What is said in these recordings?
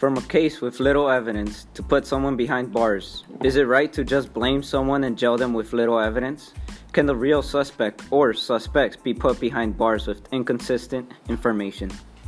From a case with little evidence to put someone behind bars, is it right to just blame someone and jail them with little evidence? Can the real suspect or suspects be put behind bars with inconsistent information?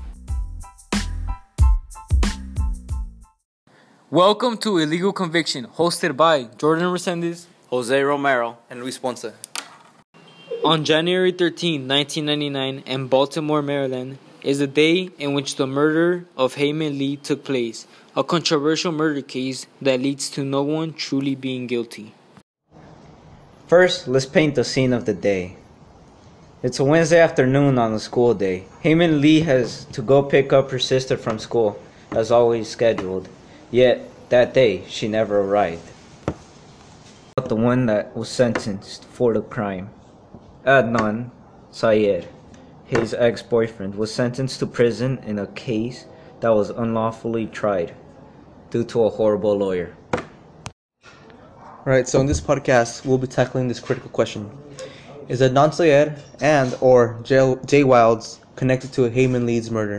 Welcome to Illegal Conviction, hosted by Jordan Resendez, Jose Romero, and Luis Ponce. On January 13, 1999, in Baltimore, Maryland, is the day in which the murder of Hae Min Lee took place, a controversial murder case that leads to no one truly being guilty. First, let's paint the scene of the day. It's a Wednesday afternoon on a school day. Hae Min Lee has to go pick up her sister from school, as always scheduled. Yet, that day, she never arrived. But the one that was sentenced for the crime, Adnan Syed, his ex-boyfriend, was sentenced to prison in a case that was unlawfully tried due to a horrible lawyer. Right, so in this podcast, we'll be tackling this critical question. Is Adnan Syed and or Jay Wilds connected to Hae Min Lee's murder?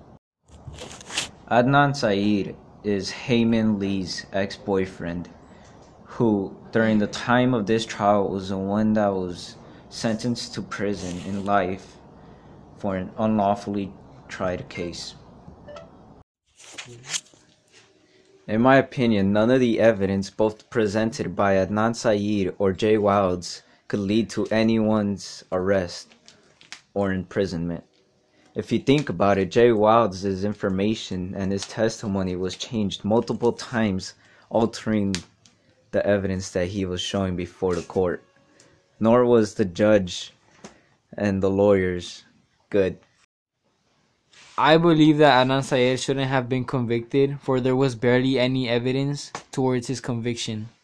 Adnan Syed is Hae Min Lee's ex-boyfriend, who, during the time of this trial, was the one that was sentenced to prison in life for an unlawfully tried case. In my opinion, none of the evidence both presented by Adnan Syed or Jay Wilds could lead to anyone's arrest or imprisonment. If you think about it, Jay Wilds' information and his testimony was changed multiple times, altering the evidence that he was showing before the court. Nor was the judge and the lawyers good. I believe that Adnan Syed shouldn't have been convicted, for there was barely any evidence towards his conviction.